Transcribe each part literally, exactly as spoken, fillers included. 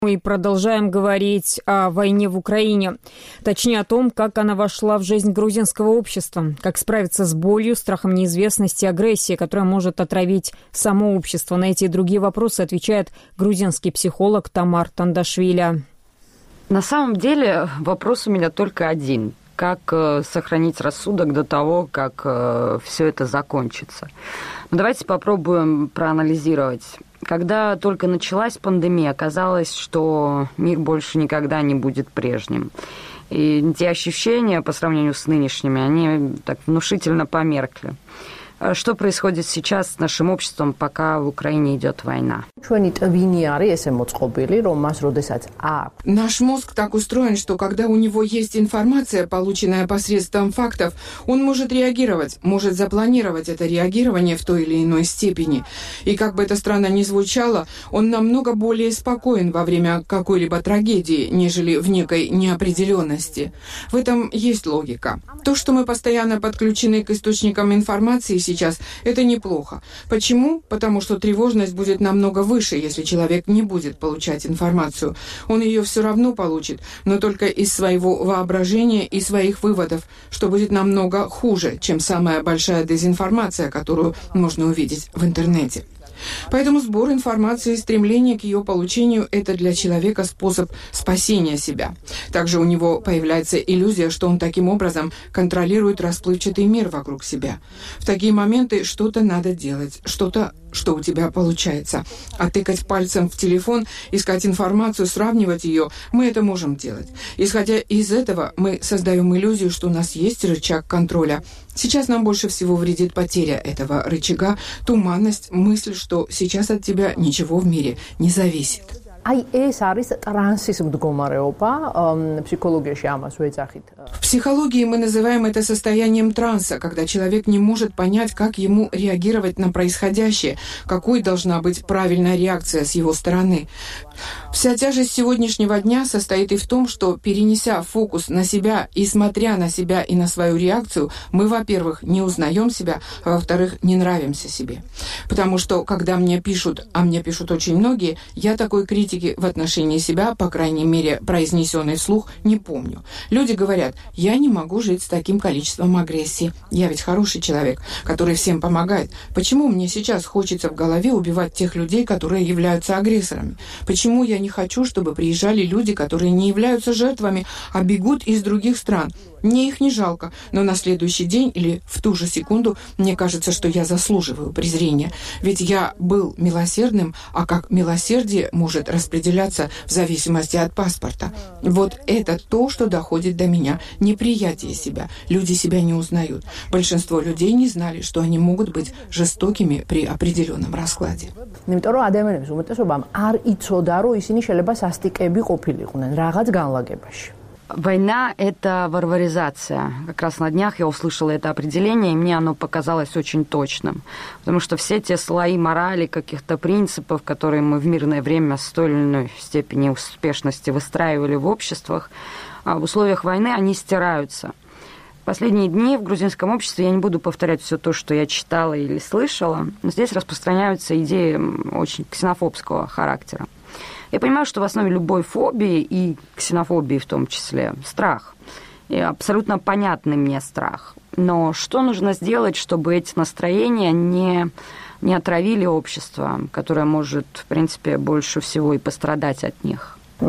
Мы продолжаем говорить о войне в Украине, точнее о том, как она вошла в жизнь грузинского общества, как справиться с болью, страхом неизвестности, агрессией, которая может отравить само общество. На эти и другие вопросы отвечает грузинский психолог Тамар Тандашвили. На самом деле вопрос у меня только один. Как сохранить рассудок до того, как все это закончится? Но давайте попробуем проанализировать. Когда только началась пандемия, казалось, что мир больше никогда не будет прежним. И те ощущения по сравнению с нынешними, они так внушительно померкли. Что происходит сейчас с нашим обществом, пока в Украине идет война? Наш мозг так устроен, что когда у него есть информация, полученная посредством фактов, он может реагировать, может запланировать это реагирование в той или иной степени. И как бы это странно ни звучало, он намного более спокоен во время какой-либо трагедии, нежели в некой неопределенности. В этом есть логика. То, что мы постоянно подключены к источникам информации сейчас, это неплохо. Почему? Потому что тревожность будет намного выше, если человек не будет получать информацию. Он ее все равно получит, но только из своего воображения и своих выводов, что будет намного хуже, чем самая большая дезинформация, которую можно увидеть в интернете. Поэтому сбор информации и стремление к ее получению – это для человека способ спасения себя. Также у него появляется иллюзия, что он таким образом контролирует расплывчатый мир вокруг себя. В такие моменты что-то надо делать, что-то, что у тебя получается. А тыкать пальцем в телефон, искать информацию, сравнивать ее – мы это можем делать. Исходя из этого, мы создаем иллюзию, что у нас есть рычаг контроля. Сейчас нам больше всего вредит потеря этого рычага, туманность, мысль, что сейчас от тебя ничего в мире не зависит. В психологии мы называем это состоянием транса, когда человек не может понять, как ему реагировать на происходящее, какой должна быть правильная реакция с его стороны. Вся тяжесть сегодняшнего дня состоит и в том, что, перенеся фокус на себя и смотря на себя и на свою реакцию, мы, во-первых, не узнаем себя, а во-вторых, не нравимся себе. Потому что, когда мне пишут, а мне пишут очень многие, я такой критики в отношении себя, по крайней мере, произнесенной вслух, не помню. Люди говорят: я не могу жить с таким количеством агрессии. Я ведь хороший человек, который всем помогает. Почему мне сейчас хочется в голове убивать тех людей, которые являются агрессорами? Почему я не хочу, чтобы приезжали люди, которые не являются жертвами, а бегут из других стран? Мне их не жалко, но на следующий день или в ту же секунду мне кажется, что я заслуживаю презрения. Ведь я был милосердным, а как милосердие может распределяться в зависимости от паспорта. Вот это то, что доходит до меня. Неприятие себя. Люди себя не узнают. Большинство людей не знали, что они могут быть жестокими при определенном раскладе. Война – это варваризация. Как раз на днях я услышала это определение, и мне оно показалось очень точным. Потому что все те слои морали, каких-то принципов, которые мы в мирное время с той или иной степени успешности выстраивали в обществах, в условиях войны они стираются. В последние дни в грузинском обществе, я не буду повторять все то, что я читала или слышала, но здесь распространяются идеи очень ксенофобского характера. Я понимаю, что в основе любой фобии, и ксенофобии в том числе, страх. И абсолютно понятный мне страх. Но что нужно сделать, чтобы эти настроения не, не отравили общество, которое может, в принципе, больше всего и пострадать от них? У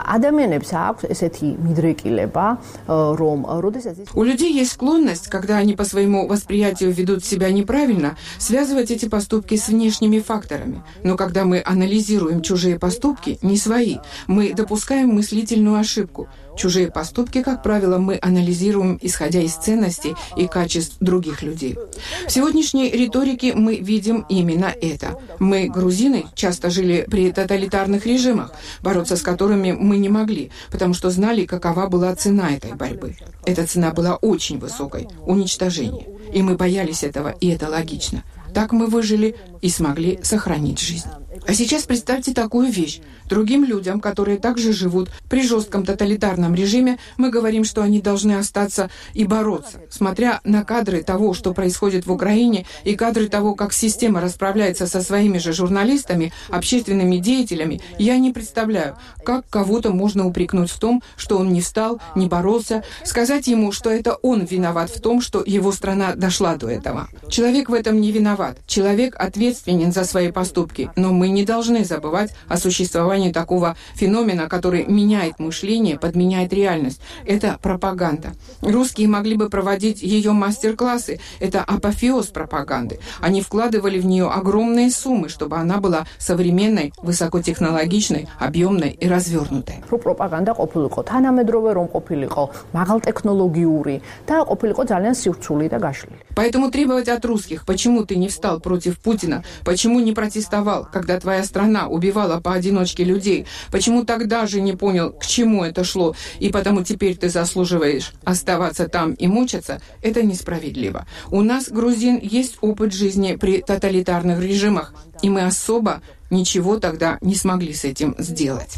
людей есть склонность, когда они по своему восприятию ведут себя неправильно, связывать эти поступки с внешними факторами. Но когда мы анализируем чужие поступки, не свои, мы допускаем мыслительную ошибку. Чужие поступки, как правило, мы анализируем, исходя из ценностей и качеств других людей. В сегодняшней риторике мы видим именно это. Мы, грузины, часто жили при тоталитарных режимах, бороться с которыми мы не могли, потому что знали, какова была цена этой борьбы. Эта цена была очень высокой – уничтожение. И мы боялись этого, и это логично. Так мы выжили и смогли сохранить жизнь. А сейчас представьте такую вещь. Другим людям, которые также живут при жестком тоталитарном режиме, мы говорим, что они должны остаться и бороться. Смотря на кадры того, что происходит в Украине, и кадры того, как система расправляется со своими же журналистами, общественными деятелями, я не представляю, как кого-то можно упрекнуть в том, что он не встал, не боролся, сказать ему, что это он виноват в том, что его страна дошла до этого. Человек в этом не виноват. Человек ответственен за свои поступки, но мы не должны забывать о существовании такого феномена, который меняет мышление, подменяет реальность. Это пропаганда. Русские могли бы проводить ее мастер-классы. Это апофеоз пропаганды. Они вкладывали в нее огромные суммы, чтобы она была современной, высокотехнологичной, объемной и развернутой. Пропаганда ყოფილიყო თანამედროვე რომ ყოფილიყო მაღალტექნოლოგიური და ყოფილიყო ძალიან სივრცული და გაშლილი. Поэтому требовать от русских, почему ты не встал против Путина, почему не протестовал, когда твоя страна убивала поодиночке людей, почему тогда же не понял, к чему это шло, и потому теперь ты заслуживаешь оставаться там и мучиться, это несправедливо. У нас, грузин, есть опыт жизни при тоталитарных режимах, и мы особо ничего тогда не смогли с этим сделать.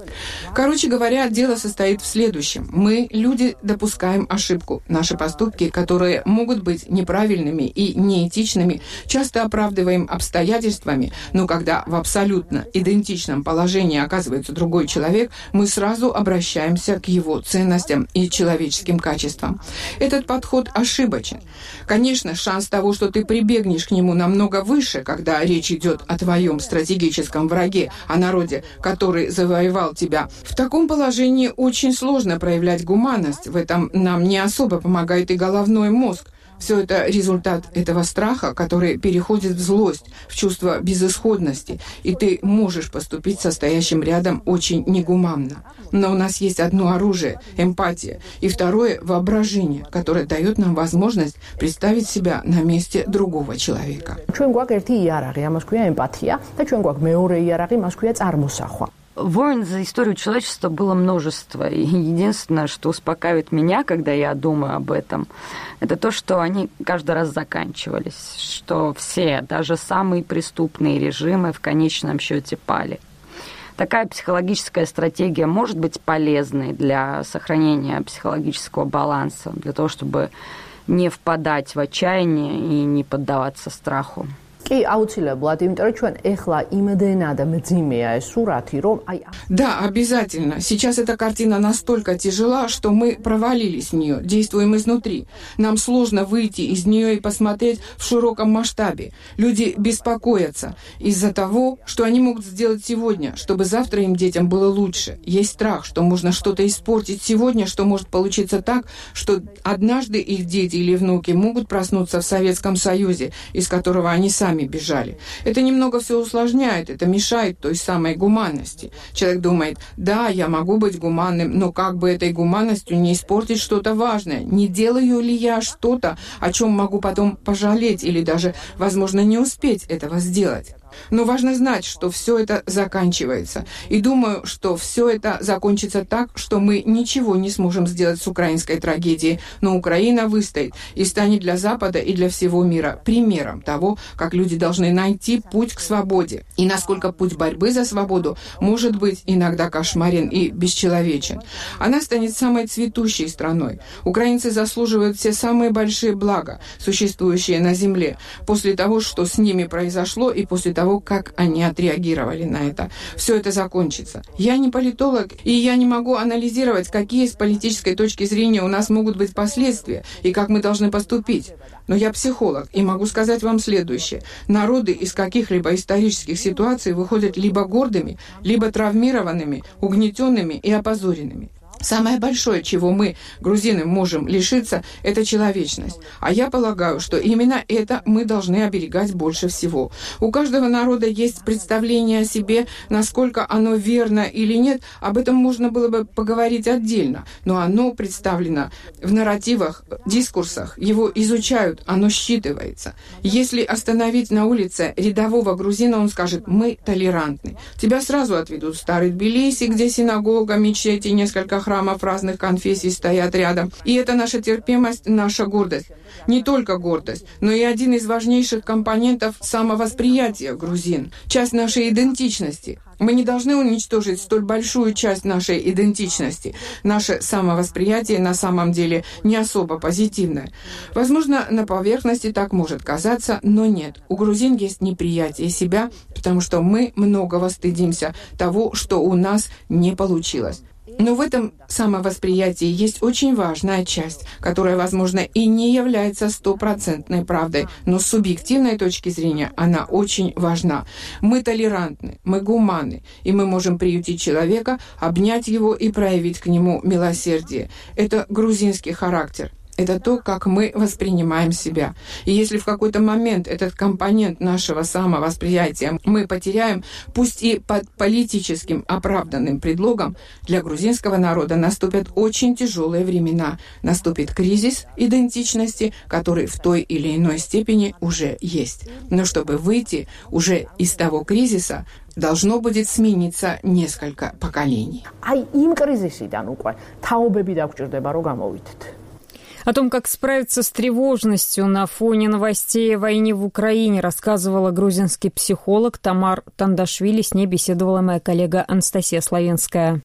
Короче говоря, дело состоит в следующем. Мы, люди, допускаем ошибку. Наши поступки, которые могут быть неправильными и неэтичными, часто оправдываем обстоятельствами, но когда в абсолютно идентичном положении оказывается другой человек, мы сразу обращаемся к его ценностям и человеческим качествам. Этот подход ошибочен. Конечно, шанс того, что ты прибегнешь к нему, намного выше, когда речь идет о твоем стратегическом враге, о народе, который завоевал тебя. В таком положении очень сложно проявлять гуманность. В этом нам не особо помогает и головной мозг. Все это результат этого страха, который переходит в злость, в чувство безысходности, и ты можешь поступить со стоящим рядом очень негуманно. Но у нас есть одно оружие – эмпатия, и второе – воображение, которое дает нам возможность представить себя на месте другого человека. Войн за историю человечества было множество, и единственное, что успокаивает меня, когда я думаю об этом, это то, что они каждый раз заканчивались, что все, даже самые преступные режимы в конечном счете пали. Такая психологическая стратегия может быть полезной для сохранения психологического баланса, для того, чтобы не впадать в отчаяние и не поддаваться страху. Да, обязательно. Сейчас эта картина настолько тяжела, что мы провалились в нее, действуем изнутри. Нам сложно выйти из нее и посмотреть в широком масштабе. Люди беспокоятся из-за того, что они могут сделать сегодня, чтобы завтра им, детям, было лучше. Есть страх, что можно что-то испортить сегодня, что может получиться так, что однажды их дети или внуки могут проснуться в Советском Союзе, из которого они сами бежали. Это немного все усложняет, это мешает той самой гуманности. Человек думает, да, я могу быть гуманным, но как бы этой гуманностью не испортить что-то важное? Не делаю ли я что-то, о чем могу потом пожалеть или даже, возможно, не успеть этого сделать? Но важно знать, что все это заканчивается. И думаю, что все это закончится так, что мы ничего не сможем сделать с украинской трагедией, но Украина выстоит и станет для Запада и для всего мира примером того, как люди должны найти путь к свободе. И насколько путь борьбы за свободу может быть иногда кошмарен и бесчеловечен. Она станет самой цветущей страной. Украинцы заслуживают все самые большие блага, существующие на земле, после того, что с ними произошло, и после того, того, как они отреагировали на это. Все это закончится. Я не политолог, и я не могу анализировать, какие с политической точки зрения у нас могут быть последствия, и как мы должны поступить. Но я психолог, и могу сказать вам следующее. Народы из каких-либо исторических ситуаций выходят либо гордыми, либо травмированными, угнетенными и опозоренными. Самое большое, чего мы, грузины, можем лишиться, это человечность. А я полагаю, что именно это мы должны оберегать больше всего. У каждого народа есть представление о себе, насколько оно верно или нет, об этом можно было бы поговорить отдельно. Но оно представлено в нарративах, дискурсах, его изучают, оно считывается. Если остановить на улице рядового грузина, он скажет: «Мы толерантны». Тебя сразу отведут в старый Тбилиси, где синагога, мечети, несколько храмов, храмов разных конфессий стоят рядом. И это наша терпимость, наша гордость. Не только гордость, но и один из важнейших компонентов самовосприятия грузин, часть нашей идентичности. Мы не должны уничтожить столь большую часть нашей идентичности. Наше самовосприятие на самом деле не особо позитивное. Возможно, на поверхности так может казаться, но нет. У грузин есть неприятие себя, потому что мы многого стыдимся того, что у нас не получилось. Но в этом самовосприятии есть очень важная часть, которая, возможно, и не является стопроцентной правдой, но с субъективной точки зрения она очень важна. Мы толерантны, мы гуманны, и мы можем приютить человека, обнять его и проявить к нему милосердие. Это грузинский характер. Это то, как мы воспринимаем себя. И если в какой-то момент этот компонент нашего самовосприятия мы потеряем, пусть и под политическим оправданным предлогом, для грузинского народа наступят очень тяжелые времена. Наступит кризис идентичности, который в той или иной степени уже есть. Но чтобы выйти уже из того кризиса, должно будет смениться несколько поколений. О том, как справиться с тревожностью на фоне новостей о войне в Украине, рассказывала грузинский психолог Тамар Тандашвили. С ней беседовала моя коллега Анастасия Славенская.